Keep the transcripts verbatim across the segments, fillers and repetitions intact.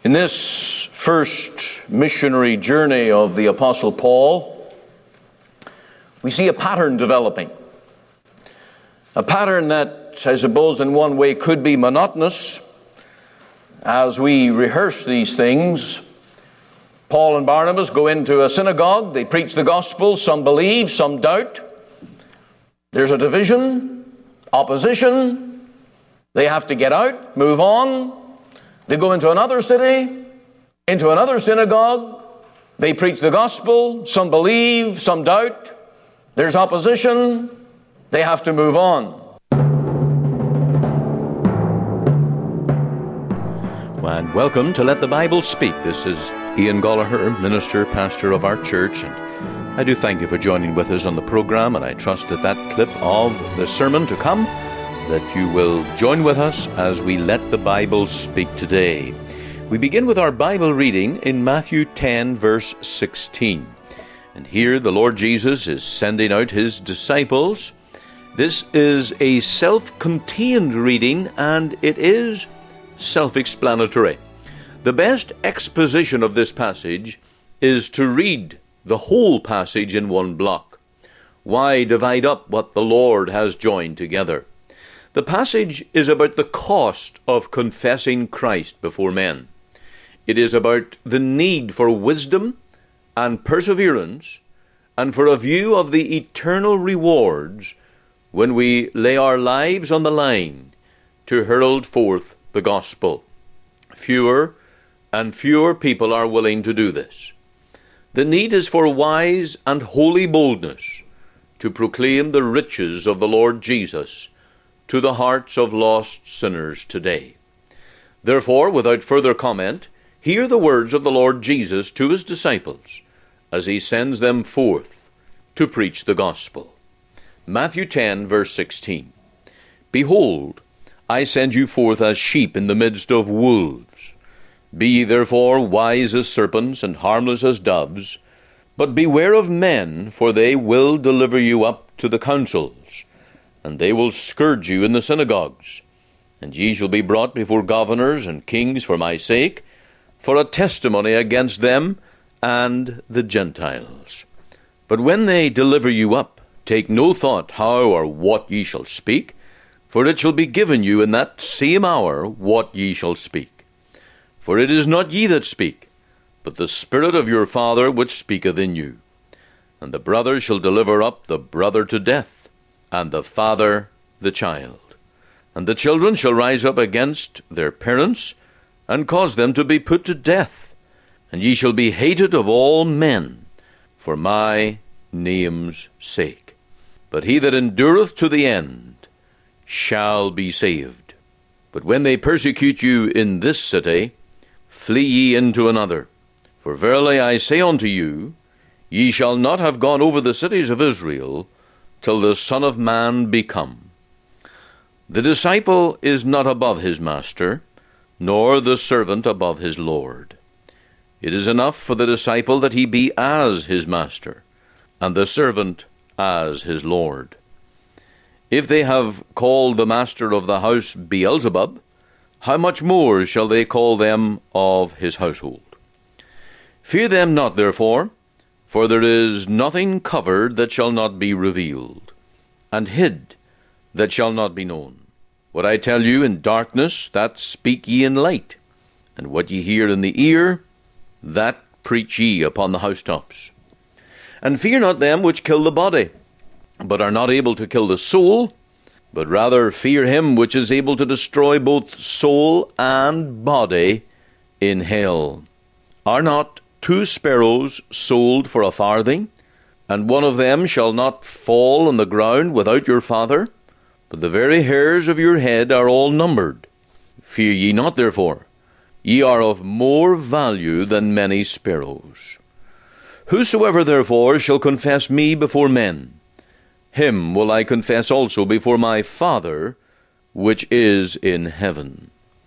In this first missionary journey of the Apostle Paul, we see a pattern developing. A pattern that, I suppose, in one way could be monotonous. As we rehearse these things, Paul and Barnabas go into a synagogue, they preach the gospel, some believe, some doubt. There's a division, opposition. They have to get out, move on. They go into another city, into another synagogue. They preach the gospel. Some believe, some doubt. There's opposition. They have to move on. And welcome to Let the Bible Speak. This is Ian Gollaher, minister, pastor of our church, and I do thank you for joining with us on the program, and I trust that that clip of the sermon to come, that you will join with us as we let the Bible speak today. We begin with our Bible reading in Matthew ten, verse sixteen. And here the Lord Jesus is sending out his disciples. This is a self-contained reading, and it is self-explanatory. The best exposition of this passage is to read the whole passage in one block. Why divide up what the Lord has joined together? The passage is about the cost of confessing Christ before men. It is about the need for wisdom and perseverance, and for a view of the eternal rewards when we lay our lives on the line to herald forth the gospel. Fewer and fewer people are willing to do this. The need is for wise and holy boldness to proclaim the riches of the Lord Jesus to the hearts of lost sinners today. Therefore, without further comment, hear the words of the Lord Jesus to his disciples as he sends them forth to preach the gospel. Matthew ten, verse sixteen. Behold, I send you forth as sheep in the midst of wolves. Be ye therefore wise as serpents and harmless as doves. But beware of men, for they will deliver you up to the councils, and they will scourge you in the synagogues. And ye shall be brought before governors and kings for my sake, for a testimony against them and the Gentiles. But when they deliver you up, take no thought how or what ye shall speak, for it shall be given you in that same hour what ye shall speak. For it is not ye that speak, but the Spirit of your Father which speaketh in you. And the brother shall deliver up the brother to death, and the father the child. And the children shall rise up against their parents, and cause them to be put to death. And ye shall be hated of all men for my name's sake. But he that endureth to the end shall be saved. But when they persecute you in this city, flee ye into another. For verily I say unto you, ye shall not have gone over the cities of Israel till the Son of Man be come. The disciple is not above his master, nor the servant above his Lord. It is enough for the disciple that he be as his master, and the servant as his Lord. If they have called the master of the house Beelzebub, how much more shall they call them of his household? Fear them not, therefore, for there is nothing covered that shall not be revealed, and hid that shall not be known. What I tell you in darkness, that speak ye in light, and what ye hear in the ear, that preach ye upon the housetops. And fear not them which kill the body, but are not able to kill the soul, but rather fear him which is able to destroy both soul and body in hell. Are not two sparrows sold for a farthing, and one of them shall not fall on the ground without your Father? But the very hairs of your head are all numbered. Fear ye not, therefore. Ye are of more value than many sparrows. Whosoever therefore shall confess me before men, him will I confess also before my Father, which is in heaven.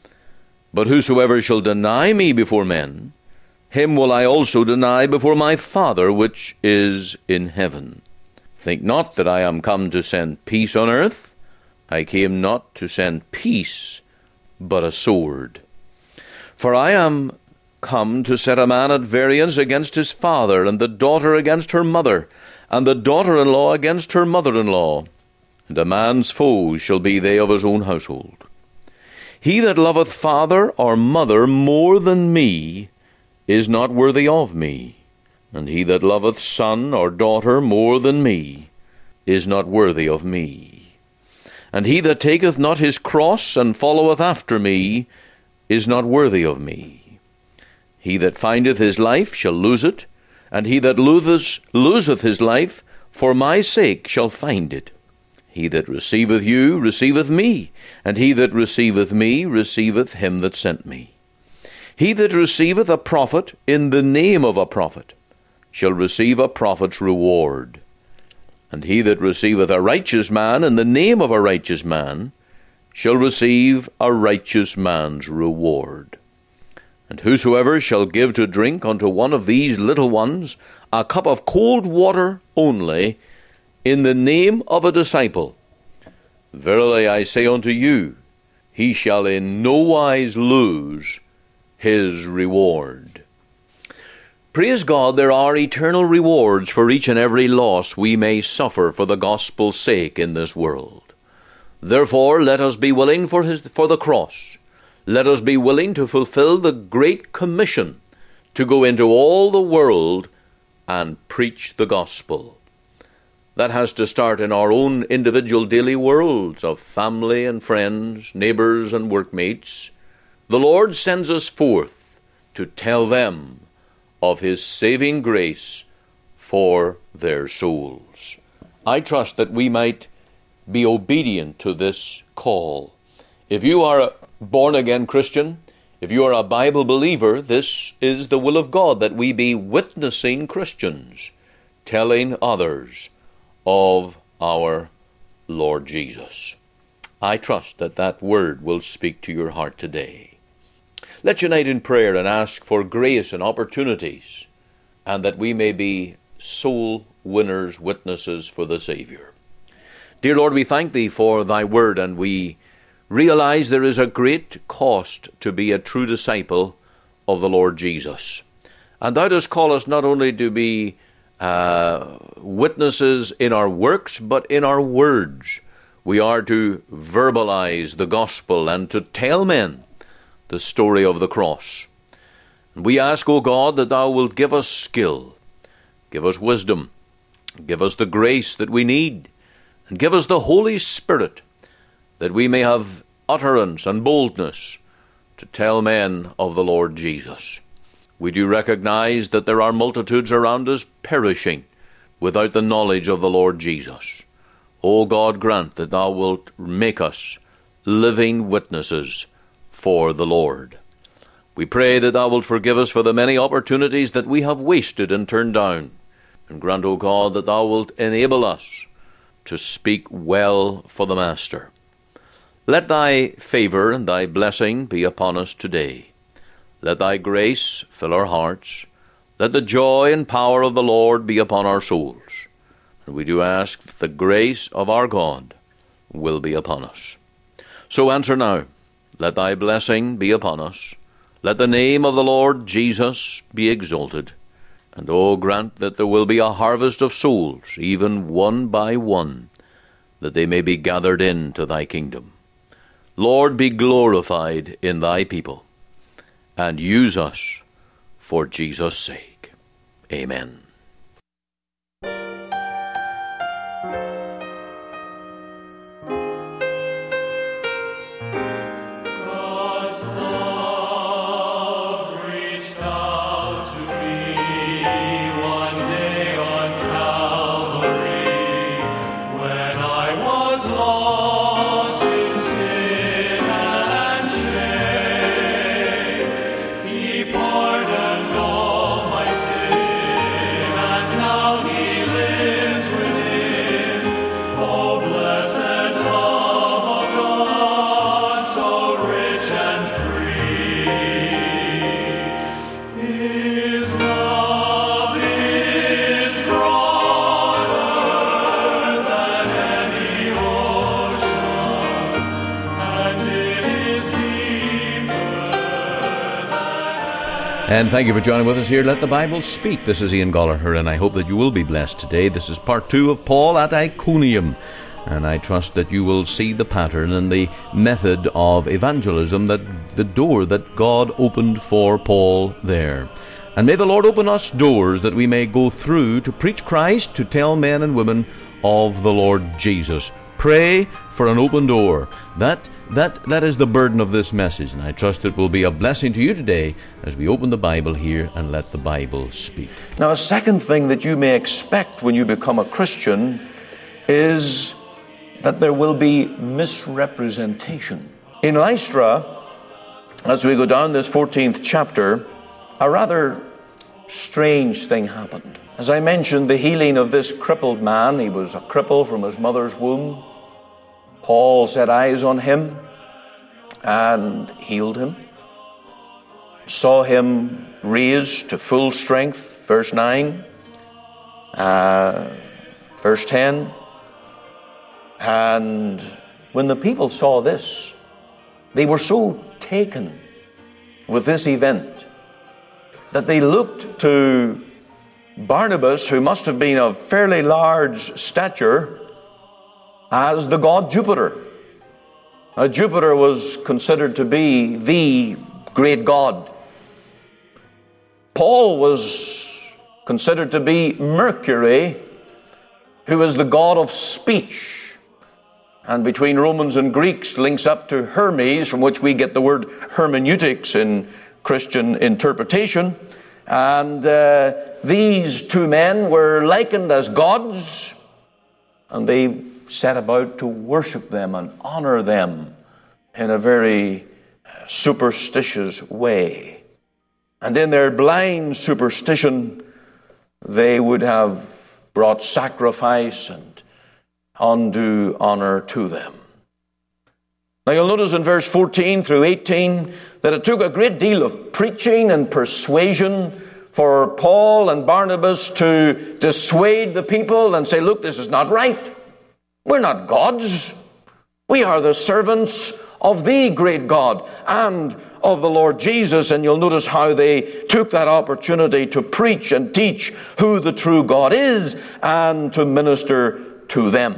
But whosoever shall deny me before men, him will I also deny before my Father, which is in heaven. Think not that I am come to send peace on earth. I came not to send peace, but a sword. For I am come to set a man at variance against his father, and the daughter against her mother, and the daughter-in-law against her mother-in-law. And a man's foes shall be they of his own household. He that loveth father or mother more than me is not worthy of me, and he that loveth son or daughter more than me is not worthy of me. And he that taketh not his cross and followeth after me is not worthy of me. He that findeth his life shall lose it, and he that loseth, loseth his life for my sake shall find it. He that receiveth you receiveth me, and he that receiveth me receiveth him that sent me. He that receiveth a prophet in the name of a prophet shall receive a prophet's reward. And he that receiveth a righteous man in the name of a righteous man shall receive a righteous man's reward. And whosoever shall give to drink unto one of these little ones a cup of cold water only, in the name of a disciple, verily I say unto you, he shall in no wise lose his reward. Praise God, there are eternal rewards for each and every loss we may suffer for the gospel's sake in this world. Therefore, let us be willing for his, for the cross. Let us be willing to fulfill the great commission to go into all the world and preach the gospel. That has to start in our own individual daily worlds of family and friends, neighbors and workmates. The Lord sends us forth to tell them of his saving grace for their souls. I trust that we might be obedient to this call. If you are a born-again Christian, if you are a Bible believer, this is the will of God, that we be witnessing Christians, telling others of our Lord Jesus. I trust that that word will speak to your heart today. Let's unite in prayer and ask for grace and opportunities, and that we may be soul winners, witnesses for the Savior. Dear Lord, we thank Thee for Thy word, and we realize there is a great cost to be a true disciple of the Lord Jesus. And Thou dost call us not only to be uh, witnesses in our works, but in our words. We are to verbalize the gospel and to tell men the story of the cross. And we ask, O God, that Thou wilt give us skill, give us wisdom, give us the grace that we need, and give us the Holy Spirit, that we may have utterance and boldness to tell men of the Lord Jesus. We do recognize that there are multitudes around us perishing without the knowledge of the Lord Jesus. O God, grant that Thou wilt make us living witnesses for the Lord. We pray that Thou wilt forgive us for the many opportunities that we have wasted and turned down. And grant, O God, that Thou wilt enable us to speak well for the Master. Let Thy favor and Thy blessing be upon us today. Let Thy grace fill our hearts. Let the joy and power of the Lord be upon our souls. And we do ask that the grace of our God will be upon us. So answer now. Let Thy blessing be upon us. Let the name of the Lord Jesus be exalted. And, oh, grant that there will be a harvest of souls, even one by one, that they may be gathered into Thy kingdom. Lord, be glorified in Thy people, and use us for Jesus' sake. Amen. Pardoned all my sins. And thank you for joining with us here. Let the Bible speak. This is Ian Gallagher, and I hope that you will be blessed today. This is part two of Paul at Iconium, and I trust that you will see the pattern and the method of evangelism, that the door that God opened for Paul there. And may the Lord open us doors that we may go through to preach Christ, to tell men and women of the Lord Jesus. Pray for an open door. That That that is the burden of this message, and I trust it will be a blessing to you today as we open the Bible here and let the Bible speak. Now, a second thing that you may expect when you become a Christian is that there will be misrepresentation. In Lystra, as we go down this fourteenth chapter, a rather strange thing happened. As I mentioned, the healing of this crippled man, he was a cripple from his mother's womb. Paul set eyes on him and healed him, saw him raised to full strength, verse nine, uh, verse ten. And when the people saw this, they were so taken with this event that they looked to Barnabas, who must have been of fairly large stature, as the god Jupiter. Now, Jupiter was considered to be the great god. Paul was considered to be Mercury, who is the god of speech. And between Romans and Greeks links up to Hermes, from which we get the word hermeneutics in Christian interpretation. And uh, these two men were likened as gods, and they set about to worship them and honor them in a very superstitious way. And in their blind superstition, they would have brought sacrifice and undue honor to them. Now you'll notice in verse fourteen through eighteen that it took a great deal of preaching and persuasion for Paul and Barnabas to dissuade the people and say, look, this is not right. We're not gods. We are the servants of the great God and of the Lord Jesus. And you'll notice how they took that opportunity to preach and teach who the true God is and to minister to them.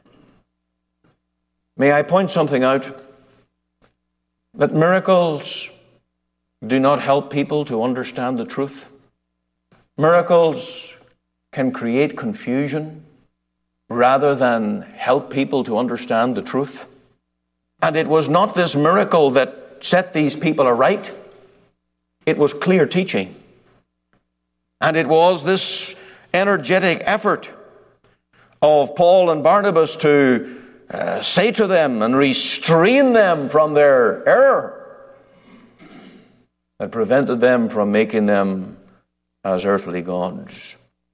May I point something out? That miracles do not help people to understand the truth. Miracles can create confusion rather than help people to understand the truth. And it was not this miracle that set these people aright. It was clear teaching. And it was this energetic effort of Paul and Barnabas to uh, say to them and restrain them from their error that prevented them from making them as earthly gods.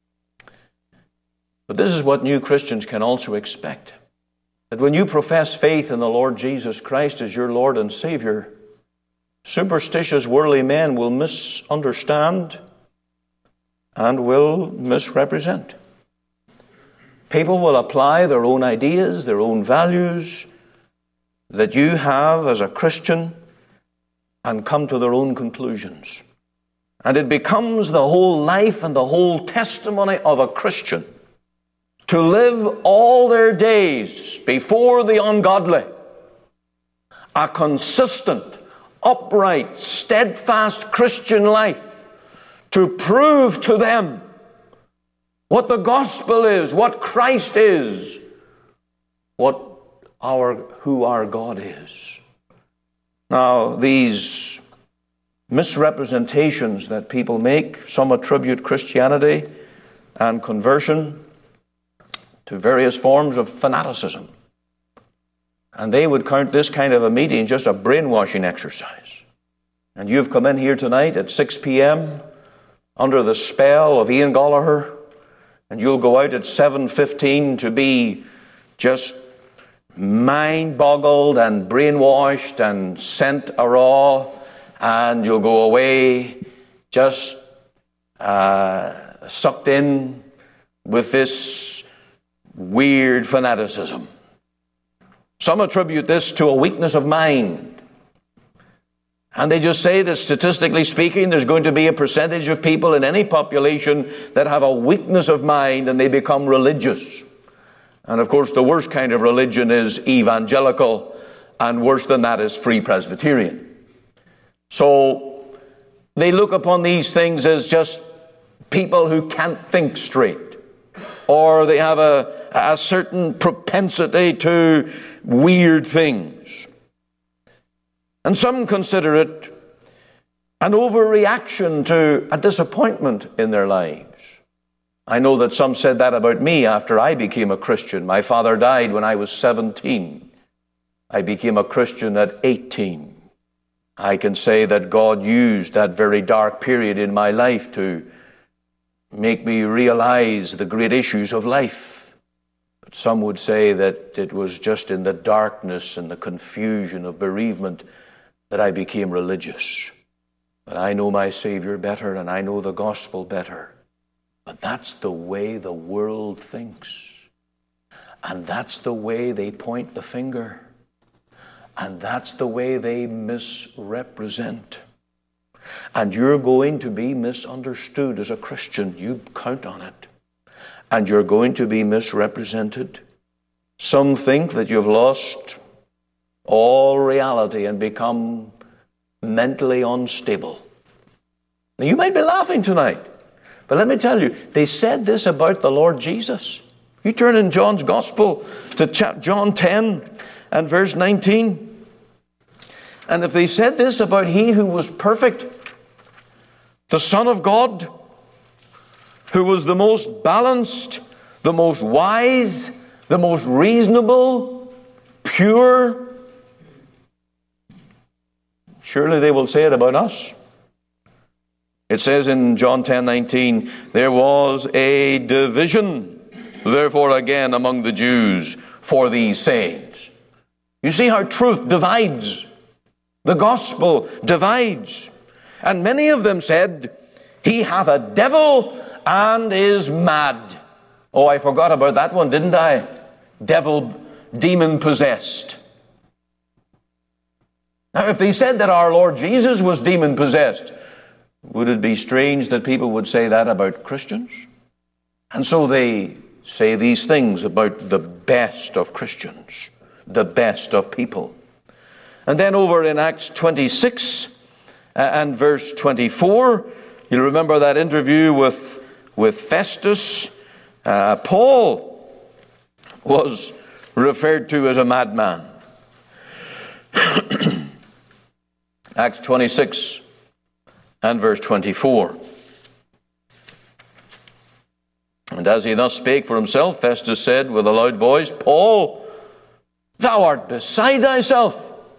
But this is what new Christians can also expect. That when you profess faith in the Lord Jesus Christ as your Lord and Savior, superstitious worldly men will misunderstand and will misrepresent. People will apply their own ideas, their own values that you have as a Christian and come to their own conclusions. And it becomes the whole life and the whole testimony of a Christian to live all their days before the ungodly a consistent, upright, steadfast Christian life to prove to them what the gospel is, what Christ is, what our who our God is. Now, these misrepresentations that people make, some attribute Christianity and conversion to various forms of fanaticism. And they would count this kind of a meeting just a brainwashing exercise. And you've come in here tonight at six p.m. under the spell of Ian Gallagher, and you'll go out at seven fifteen to be just mind-boggled and brainwashed and sent awry, and you'll go away just uh, sucked in with this weird fanaticism. Some attribute this to a weakness of mind. And they just say that statistically speaking, there's going to be a percentage of people in any population that have a weakness of mind and they become religious. And of course, the worst kind of religion is evangelical, and worse than that is free Presbyterian. So they look upon these things as just people who can't think straight, or they have a, a certain propensity to weird things. And some consider it an overreaction to a disappointment in their lives. I know that some said that about me after I became a Christian. My father died when I was seventeen. I became a Christian at eighteen. I can say that God used that very dark period in my life to make me realize the great issues of life. But some would say that it was just in the darkness and the confusion of bereavement that I became religious. But I know my Savior better, and I know the gospel better. But that's the way the world thinks. And that's the way they point the finger. And that's the way they misrepresent. And you're going to be misunderstood as a Christian. You count on it. And you're going to be misrepresented. Some think that you've lost all reality and become mentally unstable. Now, you might be laughing tonight, but let me tell you, they said this about the Lord Jesus. You turn in John's Gospel to John ten and verse nineteen. And if they said this about he who was perfect, the Son of God, who was the most balanced, the most wise, the most reasonable, pure, surely they will say it about us. It says in John ten nineteen, there was a division, therefore again among the Jews for these sayings. You see how truth divides. The gospel divides. And many of them said, he hath a devil and is mad. Oh, I forgot about that one, didn't I? Devil, demon possessed. Now, if they said that our Lord Jesus was demon possessed, would it be strange that people would say that about Christians? And so they say these things about the best of Christians, the best of people. And then over in Acts twenty-six and verse twenty-four, you'll remember that interview with, with Festus. Uh, Paul was referred to as a madman. Acts twenty-six and verse twenty-four. And as he thus spake for himself, Festus said with a loud voice, Paul, thou art beside thyself.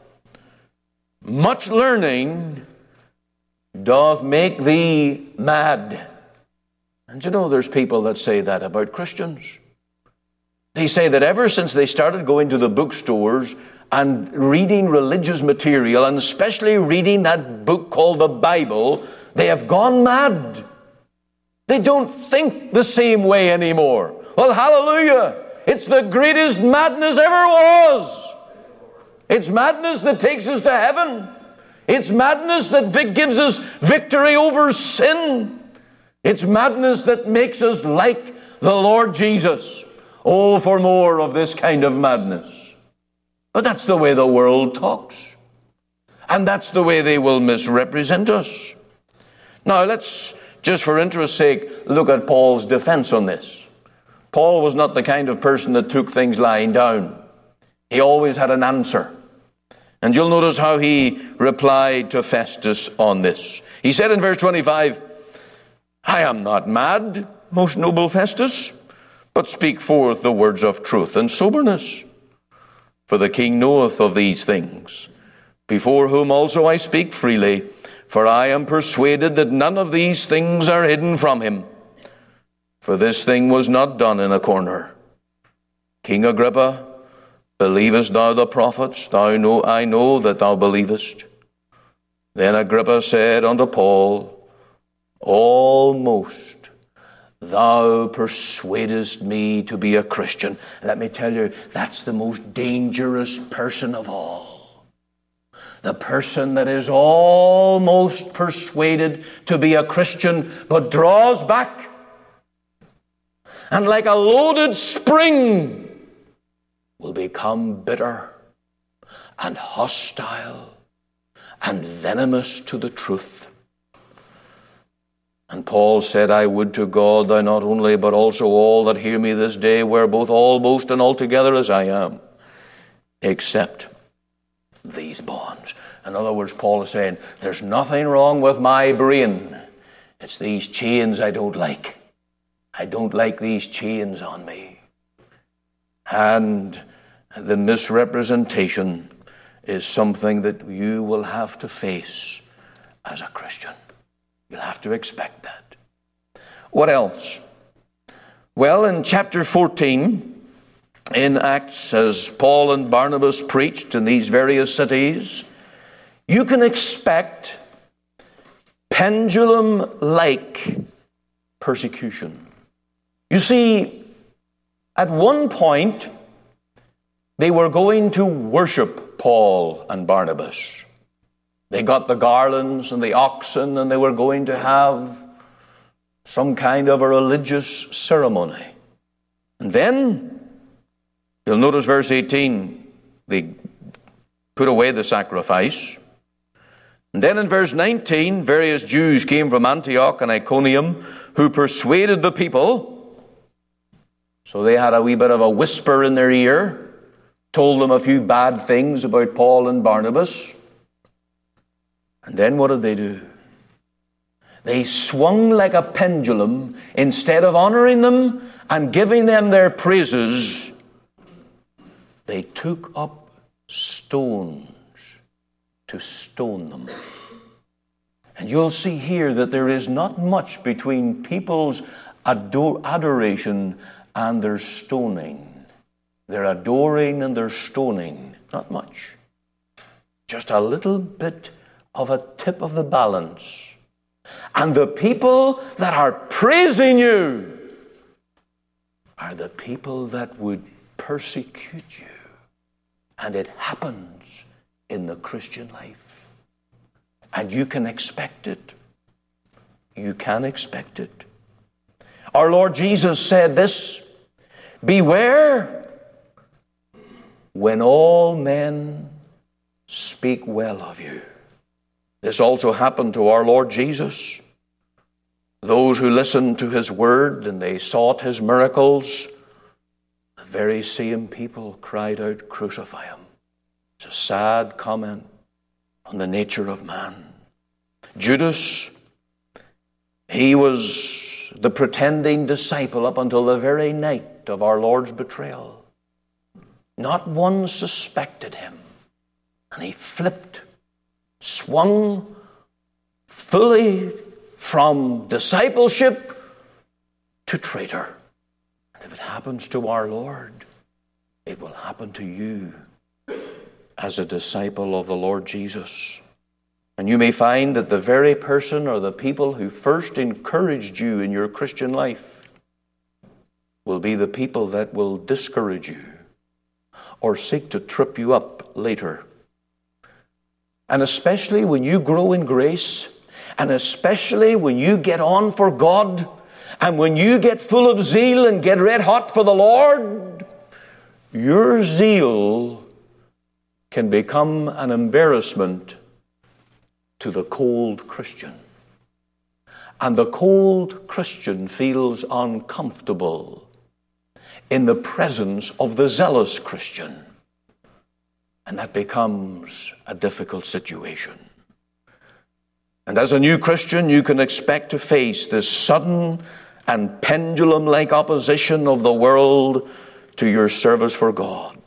Much learning doth make thee mad. And you know, there's people that say that about Christians. They say that ever since they started going to the bookstores and reading religious material, and especially reading that book called the Bible, they have gone mad. They don't think the same way anymore. Well, hallelujah! It's the greatest madness ever was. It's madness that takes us to heaven. It's madness that vic- gives us victory over sin. It's madness that makes us like the Lord Jesus. Oh, for more of this kind of madness. But that's the way the world talks. And that's the way they will misrepresent us. Now, let's, just for interest's sake, look at Paul's defense on this. Paul was not the kind of person that took things lying down. He always had an answer. And you'll notice how he replied to Festus on this. He said in verse twenty-five, I am not mad, most noble Festus, but speak forth the words of truth and soberness. For the king knoweth of these things, before whom also I speak freely, for I am persuaded that none of these things are hidden from him. For this thing was not done in a corner. King Agrippa, believest thou the prophets? Thou know, I know that thou believest. Then Agrippa said unto Paul, almost thou persuadest me to be a Christian. Let me tell you, that's the most dangerous person of all. The person that is almost persuaded to be a Christian but draws back, and like a loaded spring will become bitter and hostile and venomous to the truth. And Paul said, I would to God thou not only, but also all that hear me this day were both almost and altogether as I am, except these bonds. In other words, Paul is saying, there's nothing wrong with my brain. It's these chains I don't like. I don't like these chains on me. And the misrepresentation is something that you will have to face as a Christian. You'll have to expect that. What else? Well, in chapter fourteen, in Acts, as Paul and Barnabas preached in these various cities, you can expect pendulum-like persecution. You see, at one point, they were going to worship Paul and Barnabas. They got the garlands and the oxen, and they were going to have some kind of a religious ceremony. And then, you'll notice verse eighteen, they put away the sacrifice. And then in verse nineteen, various Jews came from Antioch and Iconium who persuaded the people. So they had a wee bit of a whisper in their ear, told them a few bad things about Paul and Barnabas. And then what did they do? They swung like a pendulum. Instead of honoring them and giving them their praises, they took up stones to stone them. And you'll see here that there is not much between people's ador- adoration and their stoning. Their adoring and their stoning, not much. Just a little bit of a tip of the balance. And the people that are praising you are the people that would persecute you. And it happens in the Christian life. And you can expect it. You can expect it. Our Lord Jesus said this, beware when all men speak well of you. This also happened to our Lord Jesus. Those who listened to his word and they sought his miracles, the very same people cried out, crucify him. It's a sad comment on the nature of man. Judas, he was the pretending disciple up until the very night of our Lord's betrayal. Not one suspected him. And he flipped, swung fully from discipleship to traitor. And if it happens to our Lord, it will happen to you as a disciple of the Lord Jesus. And you may find that the very person or the people who first encouraged you in your Christian life will be the people that will discourage you or seek to trip you up later. And especially when you grow in grace, and especially when you get on for God, and when you get full of zeal and get red hot for the Lord, your zeal can become an embarrassment to the cold Christian. And the cold Christian feels uncomfortable in the presence of the zealous Christian. And that becomes a difficult situation. And as a new Christian, you can expect to face this sudden and pendulum-like opposition of the world to your service for God.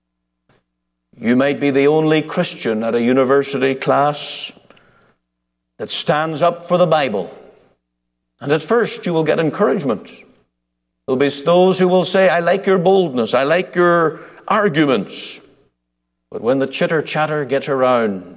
You might be the only Christian at a university class that stands up for the Bible. And at first you will get encouragement. There'll be those who will say, I like your boldness, I like your arguments. But when the chitter-chatter gets around,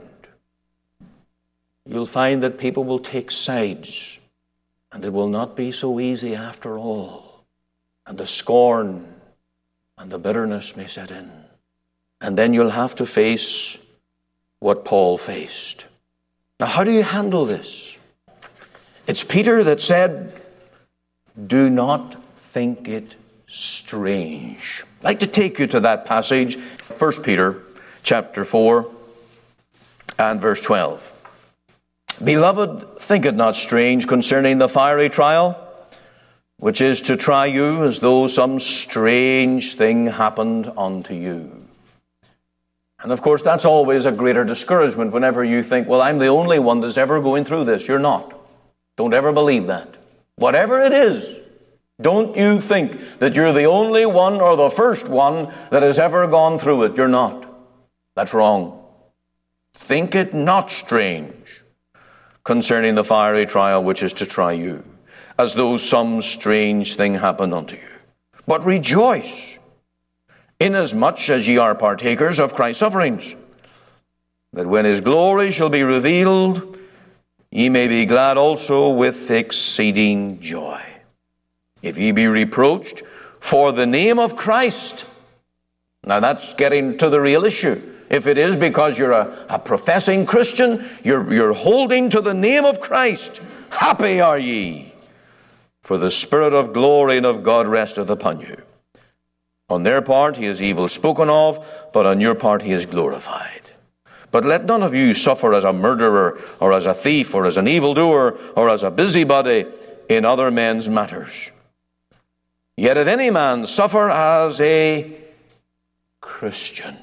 you'll find that people will take sides, and it will not be so easy after all. And the scorn and the bitterness may set in. And then you'll have to face what Paul faced. Now, how do you handle this? It's Peter that said, do not think it strange. I'd like to take you to that passage, First Peter chapter four and verse twelve. Beloved, think it not strange concerning the fiery trial, which is to try you as though some strange thing happened unto you. And of course, that's always a greater discouragement whenever you think, well, I'm the only one that's ever going through this. You're not. Don't ever believe that. Whatever it is, don't you think that you're the only one or the first one that has ever gone through it. You're not. That's wrong. Think it not strange concerning the fiery trial which is to try you, as though some strange thing happened unto you. But rejoice, inasmuch as ye are partakers of Christ's sufferings, that when his glory shall be revealed, ye may be glad also with exceeding joy. If ye be reproached for the name of Christ. Now that's getting to the real issue. If it is because you're a, a professing Christian, you're, you're holding to the name of Christ, happy are ye, for the Spirit of glory and of God resteth upon you. On their part he is evil spoken of, but on your part he is glorified. But let none of you suffer as a murderer, or as a thief, or as an evildoer, or as a busybody in other men's matters. Yet if any man suffer as a Christian,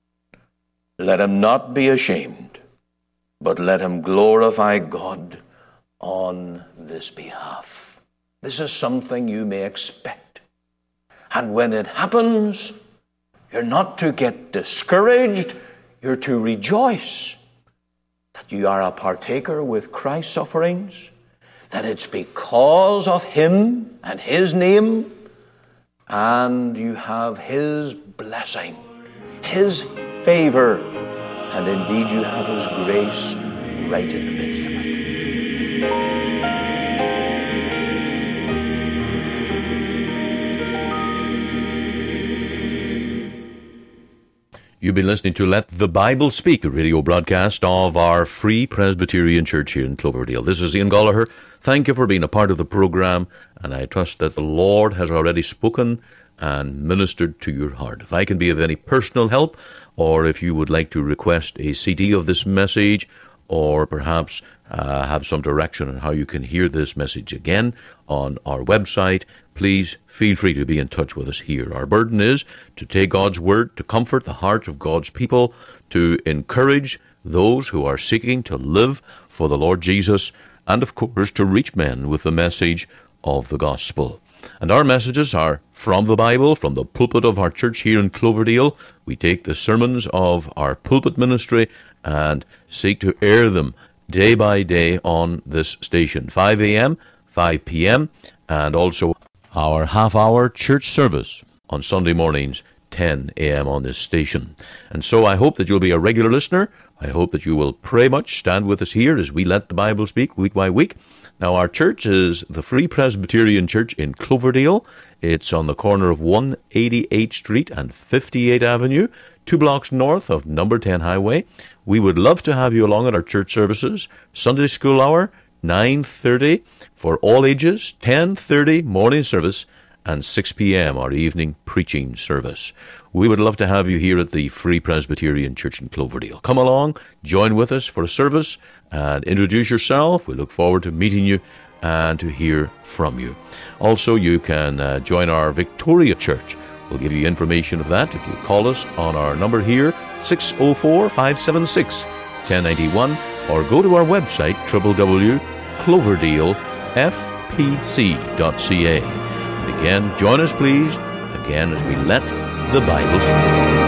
let him not be ashamed, but let him glorify God on this behalf. This is something you may expect. And when it happens, you're not to get discouraged, you're to rejoice that you are a partaker with Christ's sufferings, that it's because of him and his name, and you have his blessing, his favor, and indeed you have his grace right in the midst of it. You've been listening to Let the Bible Speak, the radio broadcast of our Free Presbyterian Church here in Cloverdale. This is Ian Gallagher. Thank you for being a part of the program, and I trust that the Lord has already spoken and ministered to your heart. If I can be of any personal help, or if you would like to request a C D of this message, or perhaps uh, have some direction on how you can hear this message again on our website, please feel free to be in touch with us here. Our burden is to take God's word, to comfort the hearts of God's people, to encourage those who are seeking to live for the Lord Jesus, and of course to reach men with the message of the gospel. And our messages are from the Bible, from the pulpit of our church here in Cloverdale. We take the sermons of our pulpit ministry and seek to air them day by day on this station, five a.m., five p.m., and also our half-hour church service on Sunday mornings, ten a.m. on this station. And so I hope that you'll be a regular listener. I hope that you will pray much, stand with us here as we let the Bible speak week by week. Now, our church is the Free Presbyterian Church in Cloverdale. It's on the corner of one eighty-eighth Street and fifty-eighth Avenue, two blocks north of number ten Highway. We would love to have you along at our church services. Sunday school hour, nine thirty for all ages, ten thirty morning service, and six p.m. our evening preaching service. We would love to have you here at the Free Presbyterian Church in Cloverdale. Come along, join with us for a service, and introduce yourself. We look forward to meeting you and to hear from you. Also, you can uh, join our Victoria Church. We'll give you information of that if you call us on our number here, six oh four, five seven six, one oh nine one, or go to our website, w w w dot cloverdale f p c dot c a. And again, join us please, again, as we let the Bible speak.